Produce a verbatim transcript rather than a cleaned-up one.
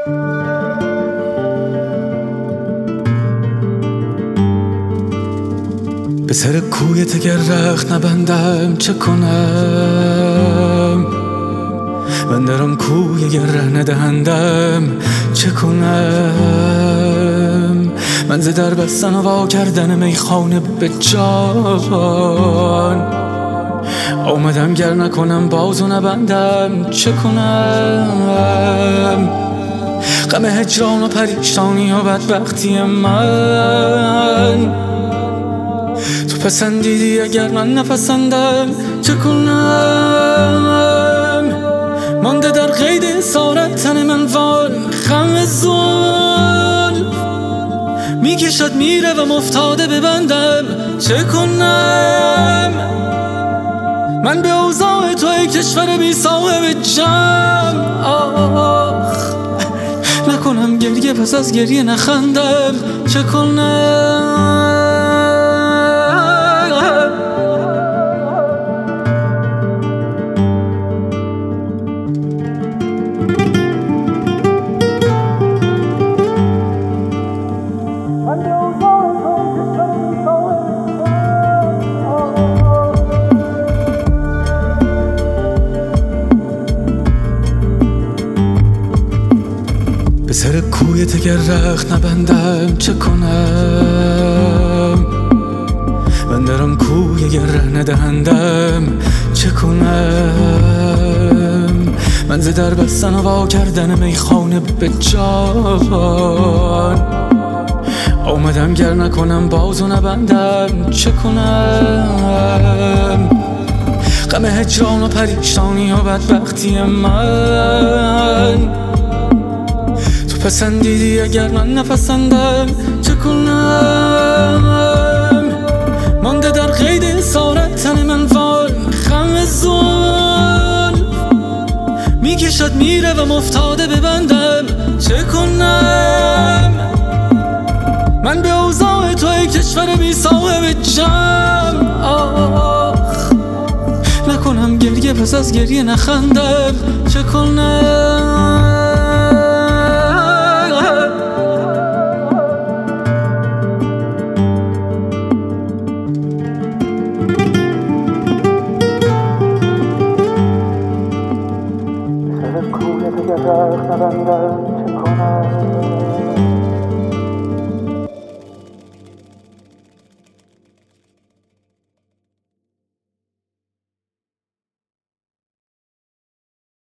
به سر کویت اگر رخت نبندم چه کنم؟ بندرم کوی اگر ره ندهندم چه کنم؟ من ز در بستن و وا کردن میخانه به جان آمدم، گر نکنم باز و نبندم چه کنم؟ غم هجران و پریشانی و بدبختی من تو پسندیدی، اگر من نپسندم چه کنم؟ مانده در قید اسارت تن من وان خم زلف میکشد میره و مفتاده ببندم چه کنم؟ من به اوضاع تو ای کشور بی صاحب جمع آخ نکنم گریه پس از گریه نخندم چه کنم؟ به سر کویت اگر رخت نبندم چه کنم؟ بندرم کوی اگر ره ندهندم چه کنم؟ من ز در بستن و وا کردن میخانه به جان آمدم، گر نکنم باز و نبندم چه کنم؟ غم هجران و پریشانی و بدبختی من تو پسندیدی، اگر من نپسندم چه کنم؟ مانده در قید اسارت تن من وان خم زلف میکشد میره و مفتاده ببندم چه کنم؟ من به اوضاع تو ای کشور بی صاحب جمع آخ نکنم گریه پس از گریه نخندم چه کنم؟ کویت اگر رخت نبندم چه کنم؟